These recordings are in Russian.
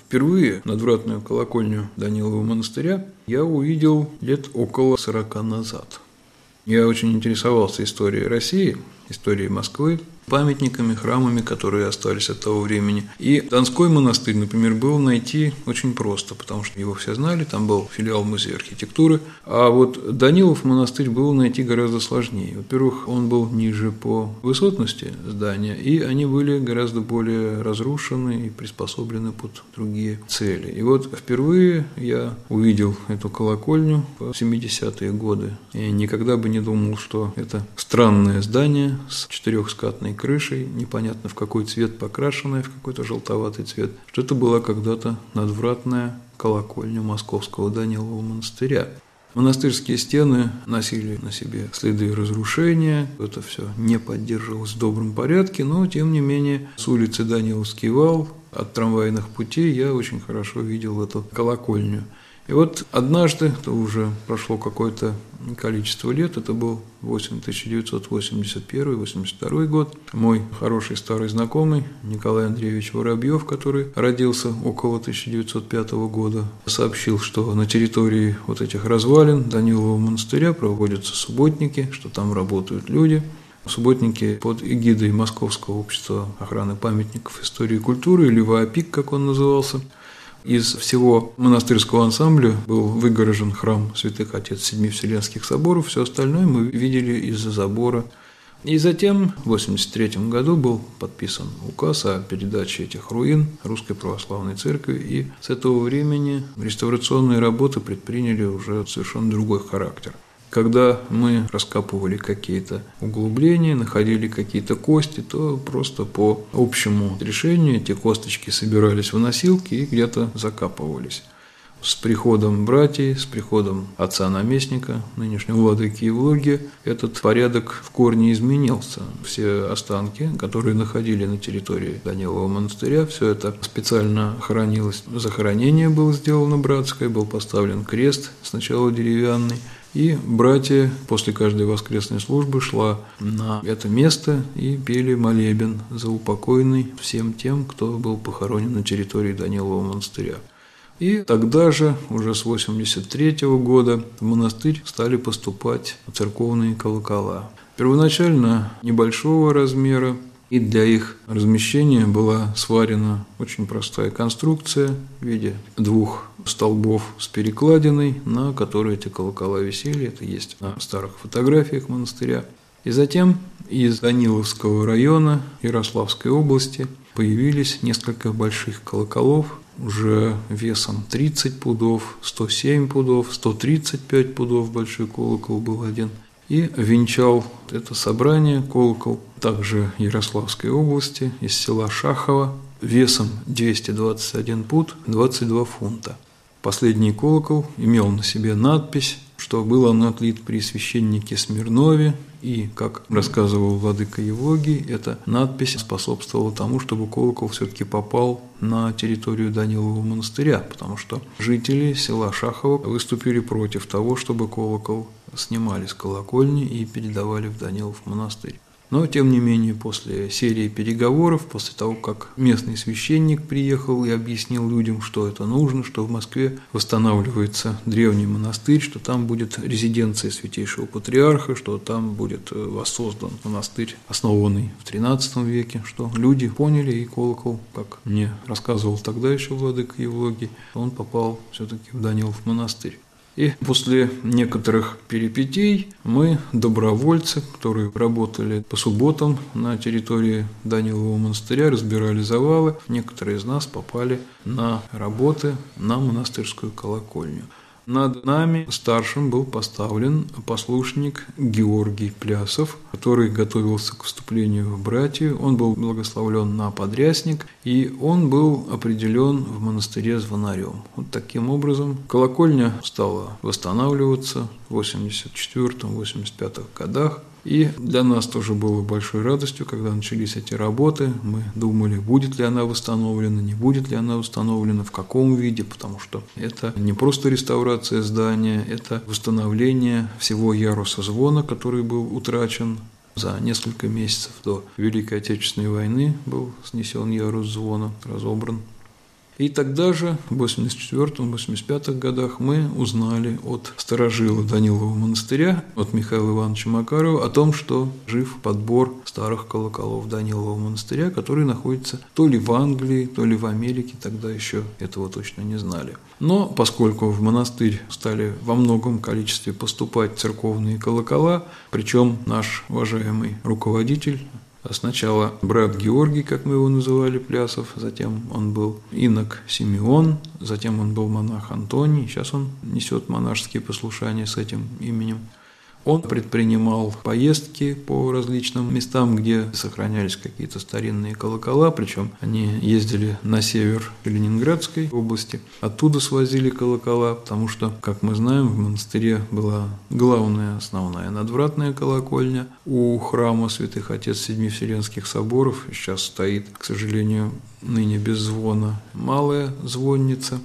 Впервые надвратную колокольню Данилова монастыря я увидел лет около 40 назад. Я очень интересовался историей России, историей Москвы, памятниками, храмами, которые остались от того времени. И Донской монастырь, например, был найти очень просто, потому что его все знали, там был филиал музея архитектуры. А вот Данилов монастырь было найти гораздо сложнее. Во-первых, он был ниже по высотности здания, и они были гораздо более разрушены и приспособлены под другие цели. И вот впервые я увидел эту колокольню в 70-е годы. И никогда бы не думал, что это странное здание с четырехскатной крышей, непонятно в какой цвет покрашенная, в какой-то желтоватый цвет, что это была когда-то надвратная колокольня Московского Данилова монастыря. Монастырские стены носили на себе следы разрушения, это все не поддерживалось в добром порядке, но тем не менее с улицы Даниловский вал от трамвайных путей я очень хорошо видел эту колокольню. И вот однажды, это уже прошло какое-то количество лет, это был 1981-82 год, мой хороший старый знакомый Николай Андреевич Воробьев, который родился около 1905 года, сообщил, что на территории вот этих развалин Данилова монастыря проводятся субботники, что там работают люди. Субботники под эгидой Московского общества охраны памятников истории и культуры, или ВАОПИК, как он назывался. Из всего монастырского ансамбля был выгорожен храм святых отец Семи Вселенских соборов, все остальное мы видели из-за забора. И затем в 1983 году был подписан указ о передаче этих руин Русской Православной Церкви, и с этого времени реставрационные работы предприняли уже совершенно другой характер. Когда мы раскапывали какие-то углубления, находили какие-то кости, то просто по общему решению эти косточки собирались в носилки и где-то закапывались. С приходом братьев, с приходом отца-наместника, нынешнего владыки Евлогия, этот порядок в корне изменился. Все останки, которые находили на территории Данилова монастыря, все это специально хранилось. Захоронение было сделано братское, был поставлен крест, сначала деревянный, и братья после каждой воскресной службы шла на это место и пели молебен за упокойный всем тем, кто был похоронен на территории Данилова монастыря. И тогда же, уже с 1983 года, в монастырь стали поступать церковные колокола. Первоначально небольшого размера, и для их размещения была сварена очень простая конструкция в виде двух столбов с перекладиной, на которой эти колокола висели. Это есть на старых фотографиях монастыря. И затем из Даниловского района Ярославской области появились несколько больших колоколов, уже весом 30 пудов, 107 пудов, 135 пудов большой колокол был один. И венчал это собрание колокол также Ярославской области из села Шахово весом 221 пуд 22 фунта. Последний колокол имел на себе надпись, что был он отлит при священнике Смирнове, и, как рассказывал владыка Евлогий, эта надпись способствовала тому, чтобы колокол все-таки попал на территорию Данилова монастыря, потому что жители села Шахово выступили против того, чтобы колокол снимали с колокольни и передавали в Данилов монастырь. Но, тем не менее, после серии переговоров, после того, как местный священник приехал и объяснил людям, что это нужно, что в Москве восстанавливается древний монастырь, что там будет резиденция святейшего патриарха, что там будет воссоздан монастырь, основанный в XIII веке, что люди поняли, и колокол, как мне рассказывал тогда еще владыка Евлогий, он попал все-таки в Данилов монастырь. И после некоторых перипетий мы, добровольцы, которые работали по субботам на территории Данилова монастыря, разбирали завалы, некоторые из нас попали на работы на монастырскую колокольню. Над нами старшим был поставлен послушник Георгий Плясов, который готовился к вступлению в братью. Он был благословлен на подрясник, и он был определен в монастыре звонарем. Вот таким образом колокольня стала восстанавливаться в 1984-1985 годах. И для нас тоже было большой радостью, когда начались эти работы. Мы думали, будет ли она восстановлена, не будет ли она восстановлена, в каком виде, потому что это не просто реставрация здания, это восстановление всего яруса звона, который был утрачен. За несколько месяцев до Великой Отечественной войны был снесен ярус звона, разобран. И тогда же, в 84-85 годах, мы узнали от старожила Данилова монастыря, от Михаила Ивановича Макарова, о том, что жив подбор старых колоколов Данилова монастыря, который находится то ли в Англии, то ли в Америке, тогда еще этого точно не знали. Но поскольку в монастырь стали во многом количестве поступать церковные колокола, причем наш уважаемый руководитель, сначала брат Георгий, как мы его называли, Плясов, затем он был инок Симеон, затем он был монах Антоний, сейчас он несет монашеские послушания с этим именем. Он предпринимал поездки по различным местам, где сохранялись какие-то старинные колокола, причем они ездили на север Ленинградской области, оттуда свозили колокола, потому что, как мы знаем, в монастыре была главная, основная надвратная колокольня. У храма святых отец Семи Вселенских соборов сейчас стоит, к сожалению, ныне без звона, малая звонница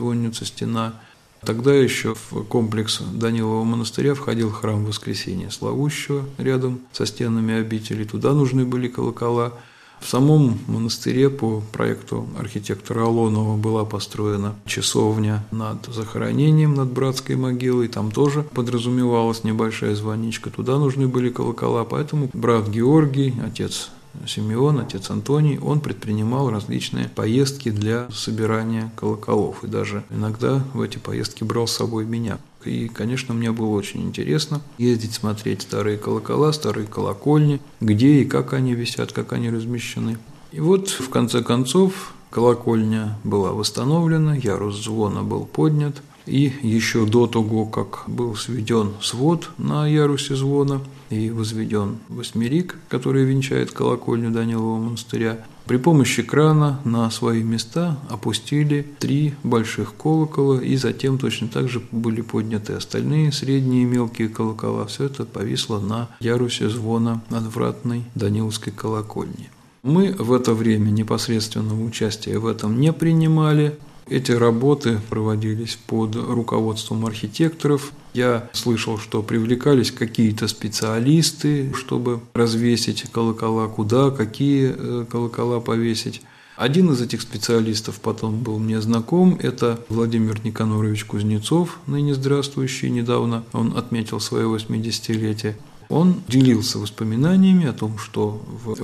стена. Тогда еще в комплекс Данилова монастыря входил храм Воскресения Славущего рядом со стенами обители. Туда нужны были колокола. В самом монастыре по проекту архитектора Алонова была построена часовня над захоронением, над братской могилой. Там тоже подразумевалась небольшая звоничка. Туда нужны были колокола. Поэтому брат Георгий, отец Симеон, отец Антоний, он предпринимал различные поездки для собирания колоколов. И даже иногда в эти поездки брал с собой меня. И, конечно, мне было очень интересно ездить, смотреть старые колокола, старые колокольни, где и как они висят, как они размещены. И вот, в конце концов, колокольня была восстановлена, ярус звона был поднят. И еще до того, как был сведен свод на ярусе звона и возведен восьмерик, который венчает колокольню Данилова монастыря, при помощи крана на свои места опустили 3 больших колокола, и затем точно так же были подняты остальные средние и мелкие колокола. Все это повисло на ярусе звона надвратной Даниловской колокольни. Мы в это время непосредственного участия в этом не принимали. Эти работы проводились под руководством архитекторов. Я слышал, что привлекались какие-то специалисты, чтобы развесить колокола, куда, какие колокола повесить. Один из этих специалистов потом был мне знаком, это Владимир Никанорович Кузнецов, ныне здравствующий, недавно он отметил свое 80-летие. Он делился воспоминаниями о том, что в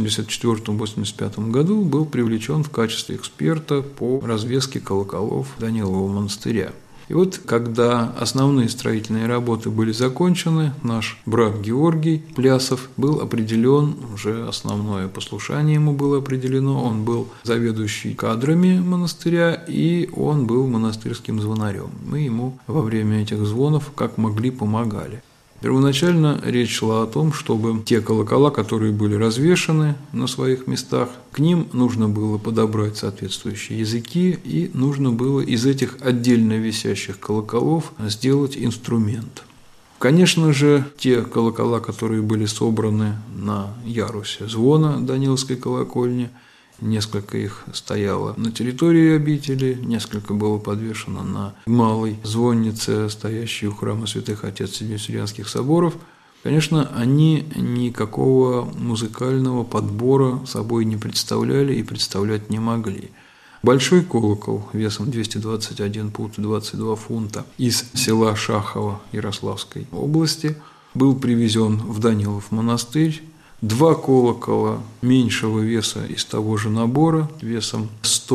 1984-1985 году был привлечен в качестве эксперта по развеске колоколов Данилова монастыря. И вот, когда основные строительные работы были закончены, наш брат Георгий Плясов был определен, уже основное послушание ему было определено, он был заведующий кадрами монастыря, и он был монастырским звонарем. Мы ему во время этих звонов как могли помогали. Первоначально речь шла о том, чтобы те колокола, которые были развешаны на своих местах, к ним нужно было подобрать соответствующие языки, и нужно было из этих отдельно висящих колоколов сделать инструмент. Конечно же, те колокола, которые были собраны на ярусе звона Даниловской колокольни, несколько их стояло на территории обители, несколько было подвешено на малой звоннице, стоящей у храма святых отец Семи Вселенских соборов. Конечно, они никакого музыкального подбора собой не представляли и представлять не могли. Большой колокол весом 221 пуд 22 фунта из села Шахово Ярославской области был привезен в Данилов монастырь. 2 колокола меньшего веса из того же набора, весом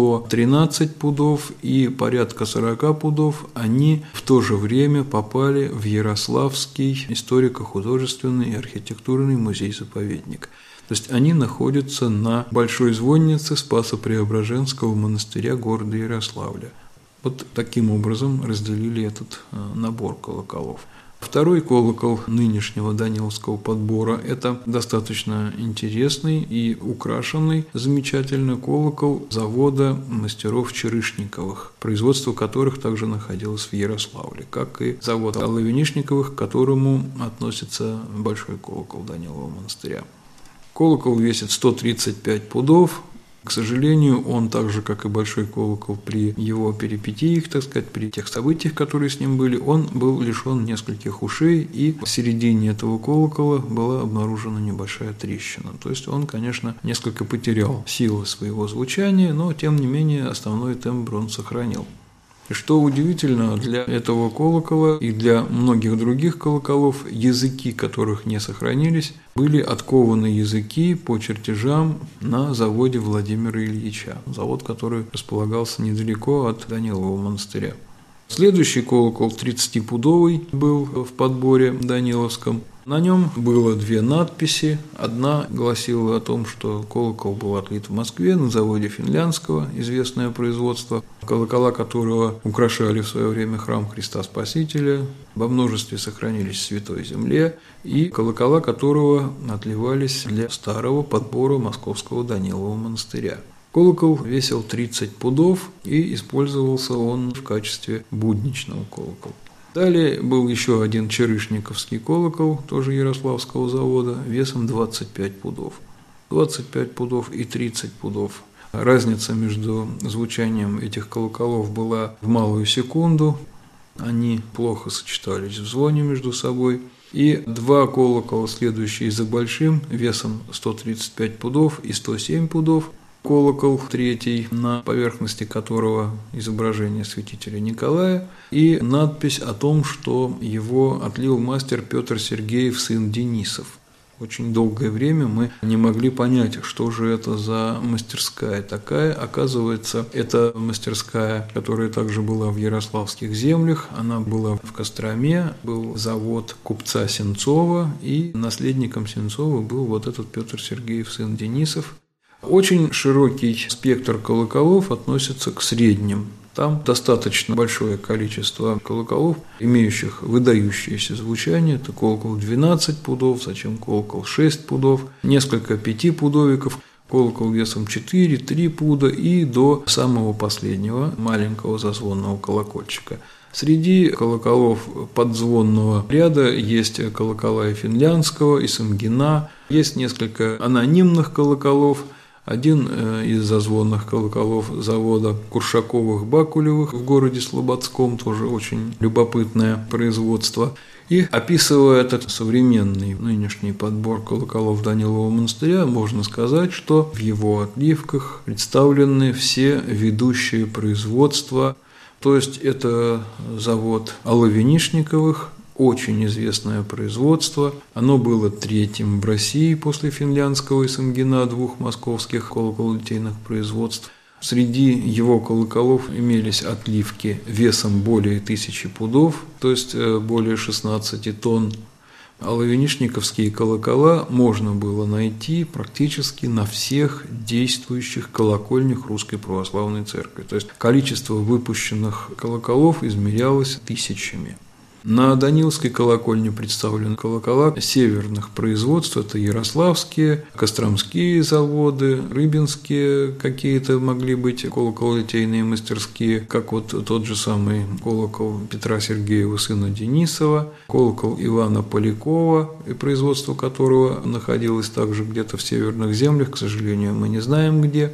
113 пудов и порядка 40 пудов, они в то же время попали в Ярославский историко-художественный и архитектурный музей-заповедник. То есть они находятся на большой звоннице Спасо-Преображенского монастыря города Ярославля. Вот таким образом разделили этот набор колоколов. Второй колокол нынешнего Даниловского подбора – это достаточно интересный и украшенный замечательно колокол завода мастеров Черышниковых, производство которых также находилось в Ярославле, как и завод Оловянишниковых, к которому относится большой колокол Данилова монастыря. Колокол весит 135 пудов, К сожалению, он так же, как и большой колокол, при его перипетиях, так сказать, при тех событиях, которые с ним были, он был лишен нескольких ушей, и в середине этого колокола была обнаружена небольшая трещина. То есть он, конечно, несколько потерял силы своего звучания, но, тем не менее, основной тембр он сохранил. И что удивительно, для этого колокола и для многих других колоколов языки, которых не сохранились, были откованы языки по чертежам на заводе Владимира Ильича, завод, который располагался недалеко от Данилового монастыря. Следующий колокол 30-пудовый был в подборе Даниловском. На нем было две надписи. Одна гласила о том, что колокол был отлит в Москве на заводе Финляндского, известное производство, колокола которого украшали в свое время храм Христа Спасителя, во множестве сохранились в Святой Земле, и колокола которого отливались для старого подбора Московского Данилового монастыря. Колокол весил 30 пудов, и использовался он в качестве будничного колокола. Далее был еще один черышниковский колокол, тоже Ярославского завода, весом 25 пудов. 25 пудов и 30 пудов. Разница между звучанием этих колоколов была в малую секунду. Они плохо сочетались в звоне между собой. И два колокола, следующие за большим, весом 135 пудов и 107 пудов. Колокол третий, на поверхности которого изображение святителя Николая и надпись о том, что его отлил мастер Петр Сергеев, сын Денисов. Очень долгое время мы не могли понять, что же это за мастерская такая. Оказывается, это мастерская, которая также была в Ярославских землях, она была в Костроме, был завод купца Сенцова, и наследником Сенцова был вот этот Петр Сергеев, сын Денисов. Очень широкий спектр колоколов относится к средним. Там достаточно большое количество колоколов, имеющих выдающееся звучание. Это колокол 12 пудов, затем колокол 6 пудов, несколько 5-пудовиков, колокол весом 4, 3 пуда и до самого последнего маленького зазвонного колокольчика. Среди колоколов подзвонного ряда есть колокола и Финляндского, и Самгина, есть несколько анонимных колоколов. Один из зазвонных колоколов завода Куршаковых-Бакулевых в городе Слободском, тоже очень любопытное производство. И описывая этот современный нынешний подбор колоколов Данилового монастыря, можно сказать, что в его отливках представлены все ведущие производства. То есть это завод Оловянишниковых, очень известное производство. Оно было третьим в России после Финляндского и Самгина, двух московских колоколотейных производств. Среди его колоколов имелись отливки весом более 1000 пудов, то есть более 16 тонн. Оловянишниковские колокола можно было найти практически на всех действующих колокольнях Русской Православной Церкви. То есть количество выпущенных колоколов измерялось тысячами. На Даниловской колокольне представлены колокола северных производств. Это ярославские, костромские заводы, рыбинские какие-то могли быть колоколотейные мастерские, как вот тот же самый колокол Петра Сергеева, сына Денисова, колокол Ивана Полякова, и производство которого находилось также где-то в северных землях, к сожалению, мы не знаем где.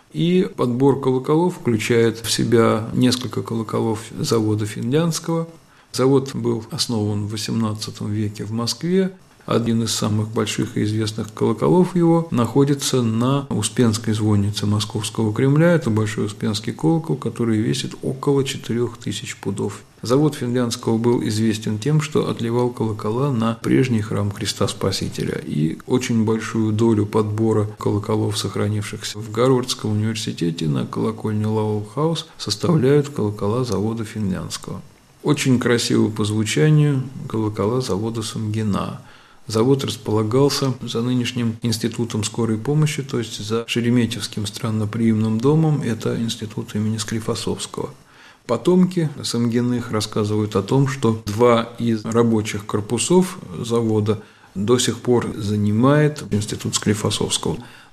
И подбор колоколов включает в себя несколько колоколов завода Финляндского. Завод был основан в XVIII веке в Москве. Один из самых больших и известных колоколов его находится на Успенской звоннице Московского Кремля. Это большой Успенский колокол, который весит около 4000 пудов. Завод Финляндского был известен тем, что отливал колокола на прежний храм Христа Спасителя. И очень большую долю подбора колоколов, сохранившихся в Гарвардском университете на колокольне Лауэлл-хаус, составляют колокола завода Финляндского. Очень красиво по звучанию колокола завода Самгина. Завод располагался за нынешним институтом скорой помощи, то есть за Шереметьевским странноприимным домом, это институт имени Склифосовского. Потомки Самгиных рассказывают о том, что два из рабочих корпусов завода до сих пор занимает институт Склифосовского.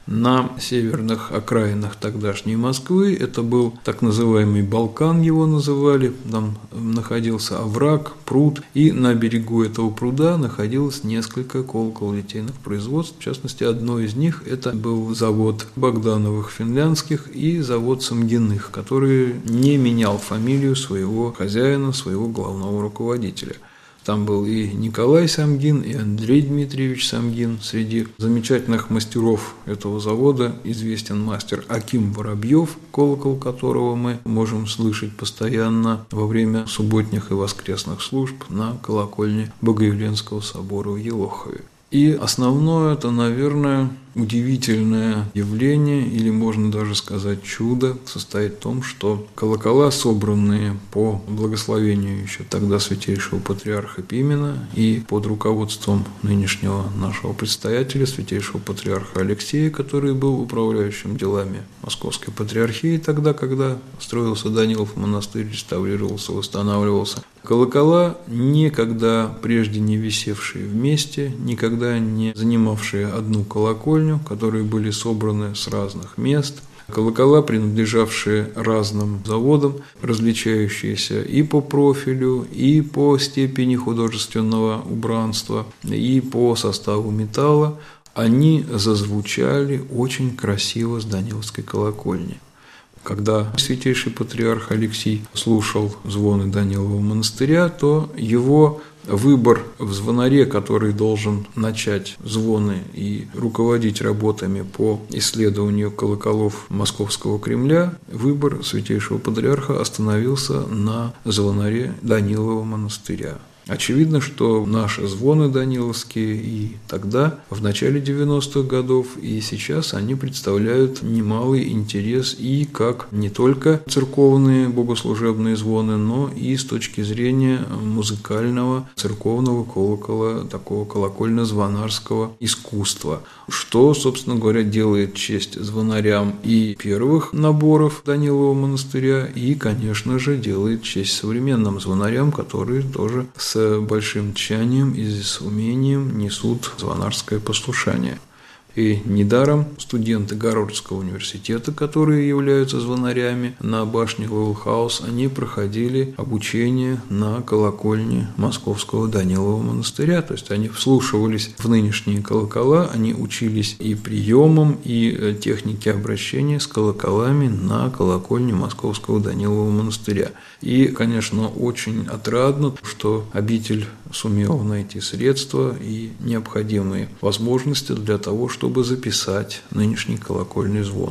на северных окраинах тогдашней Москвы. Это был так называемый Балкан, его называли. Там находился овраг, пруд, и на берегу этого пруда находилось несколько колоколо-литейных производств. В частности, одно из них это был завод Богдановых финляндских и завод Самгиных, который не менял фамилию своего хозяина, своего главного руководителя. Там был и Николай Самгин, и Андрей Дмитриевич Самгин. Среди замечательных мастеров этого завода известен мастер Аким Воробьев, колокол которого мы можем слышать постоянно во время субботних и воскресных служб на колокольне Богоявленского собора в Елохове. И основное это, наверное, удивительное явление, или можно даже сказать чудо, состоит в том, что колокола, собранные по благословению еще тогда святейшего патриарха Пимена и под руководством нынешнего нашего предстоятеля, святейшего патриарха Алексея, который был управляющим делами Московской патриархии тогда, когда строился Данилов монастырь, реставрировался, восстанавливался. Колокола, никогда прежде не висевшие вместе, никогда не занимавшие одну колокольню, которые были собраны с разных мест. Колокола, принадлежавшие разным заводам, различающиеся и по профилю, и по степени художественного убранства, и по составу металла, они зазвучали очень красиво с Даниловской колокольни. Когда святейший патриарх Алексий слушал звоны Данилова монастыря, то его выбор в звонаре, который должен начать звоны и руководить работами по исследованию колоколов Московского Кремля, выбор святейшего патриарха остановился на звонаре Данилова монастыря. Очевидно, что наши звоны даниловские и тогда, в начале 90-х годов, и сейчас они представляют немалый интерес и как не только церковные богослужебные звоны, но и с точки зрения музыкального церковного колокола, такого колокольно-звонарского искусства, что, собственно говоря, делает честь звонарям и первых наборов Данилова монастыря, и, конечно же, делает честь современным звонарям, которые тоже с большим тщанием и с умением несут звонарское послушание. И недаром студенты Гарвардского университета, которые являются звонарями на башне Лоуэлл-хаус, они проходили обучение на колокольне Московского Данилова монастыря. То есть они вслушивались в нынешние колокола, они учились и приемам, и технике обращения с колоколами на колокольне Московского Данилова монастыря. И, конечно, очень отрадно, что обитель сумела найти средства и необходимые возможности для того, чтобы записать нынешний колокольный звон.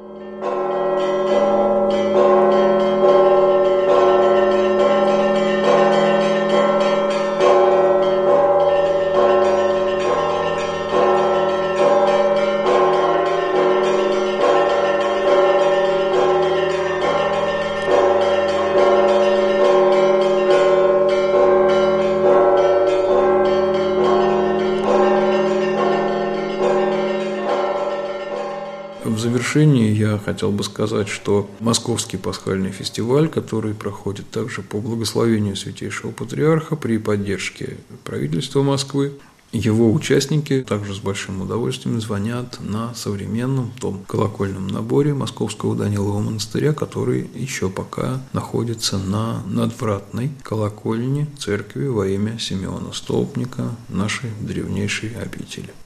В завершении я хотел бы сказать, что Московский пасхальный фестиваль, который проходит также по благословению святейшего патриарха при поддержке правительства Москвы, его участники также с большим удовольствием звонят на современном том колокольном наборе Московского Данилова монастыря, который еще пока находится на надвратной колокольне церкви во имя Симеона Столпника, нашей древнейшей обители.